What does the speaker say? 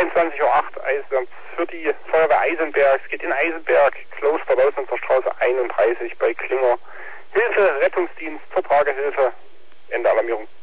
23:08 Uhr für die Feuerwehr Eisenberg. Es geht in Eisenberg, Kloster Lausnitzer Straße 31 bei Klinger. Hilfe, Rettungsdienst, zur Tragehilfe, Ende Alarmierung.